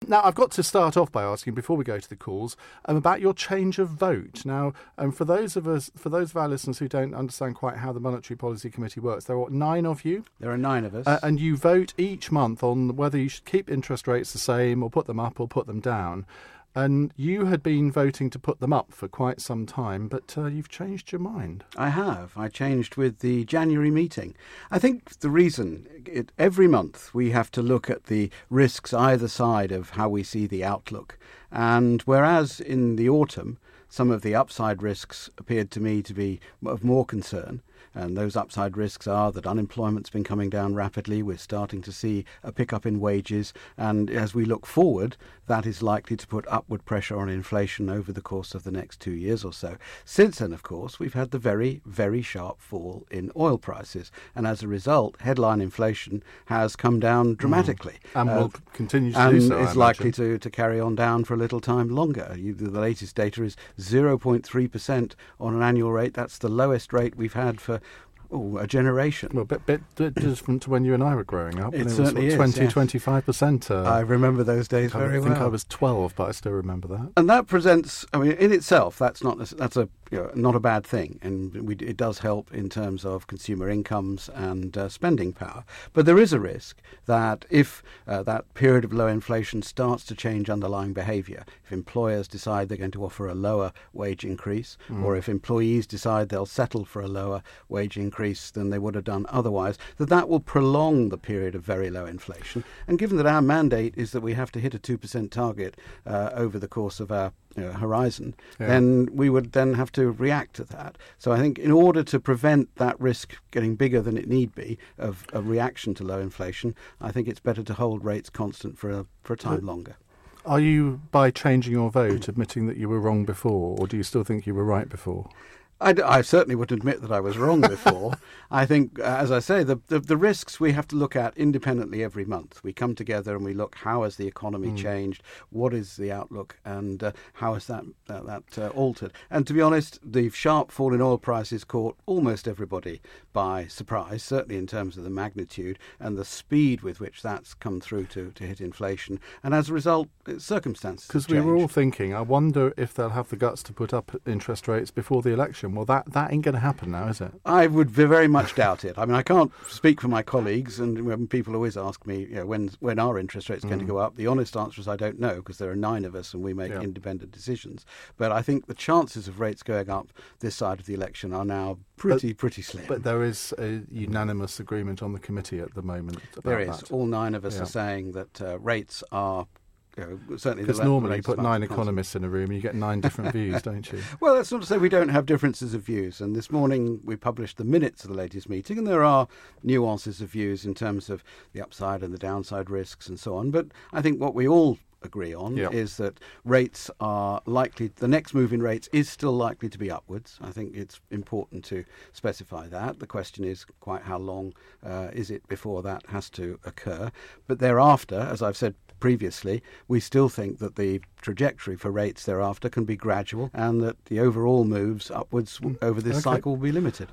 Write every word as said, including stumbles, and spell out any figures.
now, I've got to start off by asking, before we go to the calls, um, about your change of vote. Now, um, for those of us, for those of our listeners who don't understand quite how the Monetary Policy Committee works, there are what, nine of you? There are nine of us. Uh, and you vote each month on whether you should keep interest rates the same or put them up or put them down. And you had been voting to put them up for quite some time, but uh, you've changed your mind. I have. I changed with the January meeting. I think the reason, it, every month we have to look at the risks either side of how we see the outlook. And whereas in the autumn, some of the upside risks appeared to me to be of more concern, and those upside risks are that unemployment's been coming down rapidly. We're starting to see a pickup in wages. And as we look forward, that is likely to put upward pressure on inflation over the course of the next two years or so. Since then, of course, we've had the very, very sharp fall in oil prices. And as a result, headline inflation has come down dramatically. Mm. And uh, will continue to and do so, is I likely imagine. to, to carry on down for a little time longer. You, the latest data is zero point three percent on an annual rate. That's the lowest rate we've had for Oh, a generation. Well, a bit, bit d- different to when you and I were growing up. It when certainly was, is, what, twenty, yes. twenty-five percent. Uh, I remember those days I very think well. I was twelve, but I still remember that. And that presents, I mean, in itself, that's not that's a you know, not a bad thing, and we, it does help in terms of consumer incomes and uh, spending power. But there is a risk that if uh, that period of low inflation starts to change underlying behaviour, if employers decide they're going to offer a lower wage increase, mm. or if employees decide they'll settle for a lower wage increase than they would have done otherwise, that that will prolong the period of very low inflation. And given that our mandate is that we have to hit a two percent target uh, over the course of our you know, horizon, yeah. then we would then have to react to that. So I think in order to prevent that risk getting bigger than it need be of a reaction to low inflation, I think it's better to hold rates constant for a, for a time but longer. Are you, by changing your vote, admitting that you were wrong before, or do you still think you were right before? I, d- I certainly would admit that I was wrong before. I think, uh, as I say, the, the the risks we have to look at independently every month. We come together and we look, how has the economy mm. changed? What is the outlook? And uh, how has that uh, that uh, altered? And to be honest, the sharp fall in oil prices caught almost everybody by surprise, certainly in terms of the magnitude and the speed with which that's come through to, to hit inflation. And as a result, circumstances Because we were all thinking, I wonder if they'll have the guts to put up interest rates before the election. Well, that, that ain't going to happen now, is it? I would very much doubt it. I mean, I can't speak for my colleagues, and when people always ask me, you know, when when are interest rates mm. going to go up? The honest answer is I don't know, because there are nine of us and we make yeah. independent decisions. But I think the chances of rates going up this side of the election are now pretty, but, pretty slim. But there is a unanimous agreement on the committee at the moment about There is. that. All nine of us yeah. are saying that uh, rates are... Certainly, because normally you put nine economists in a room and you get nine different views, don't you? Well, that's not to say we don't have differences of views. And this morning we published the minutes of the latest meeting, and there are nuances of views in terms of the upside and the downside risks and so on. But I think what we all agree on yep. is that rates are likely, the next move in rates is still likely to be upwards. I think it's important to specify that. The question is quite how long uh, is it before that has to occur. But thereafter, as I've said previously, we still think that the trajectory for rates thereafter can be gradual, and that the overall moves upwards over this okay. cycle will be limited.